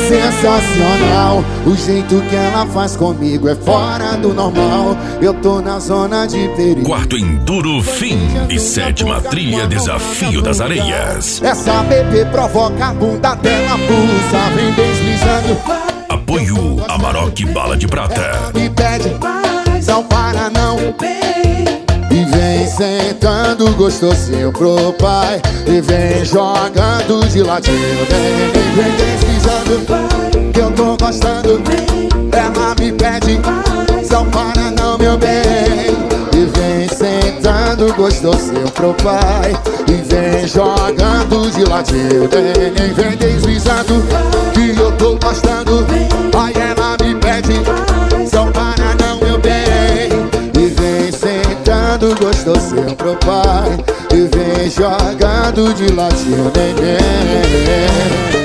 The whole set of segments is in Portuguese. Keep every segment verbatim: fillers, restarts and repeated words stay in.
Sensacional, o jeito que ela faz comigo é fora do normal. Eu tô na zona de perigo. Quarto Enduro Fim e sétima trilha Desafio das Areias. Essa bebê provoca a bunda dela, pulsa, vem deslizando. Apoio Amarok Bala de Prata. Ela me pede, não para não. E vem sentando gostosinho pro pai. E vem jogando de ladinho. Vem, vem deslizando, que eu tô gostando. Ela me pede, não para não, meu bem. E vem sentando gostosinho pro pai. E vem jogando de ladinho. Vem, vem deslizando, que eu tô gostando. Aí ela me pede, não para não, meu bem. E vem sentando gostosinho pro pai. E vem jogando de ladinho, neném.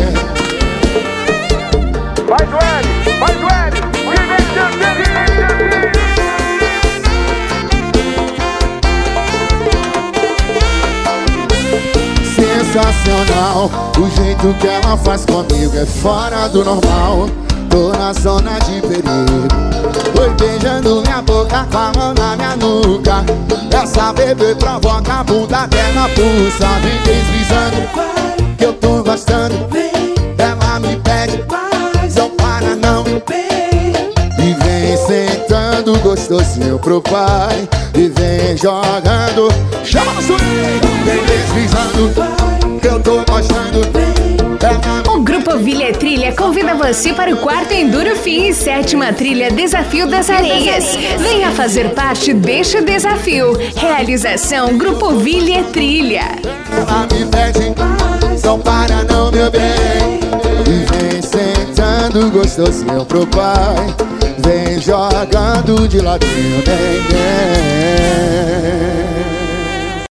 Vai do L, vai do L, sensacional, o jeito que ela faz comigo é fora do normal. Tô na zona de perigo. Foi beijando minha boca com a mão na minha nuca. Essa bebê provoca a bunda dela, pulsa, vem deslizando, que eu tô gostando. Ela me pede, não para não. E vem sentando gostosinho pro pai. E vem jogando, chama no swing. Vem deslizando, que eu tô gostando. O Grupo Vilha Trilha convida você para o quarto Enduro Fim e sétima trilha Desafio das Areias. Venha fazer parte deste desafio. Realização Grupo Vilha Trilha. Ela me pede, não para não, meu bem. E vem sentando gostosinho pro pai. Vem jogando de ladinho, bem, bem.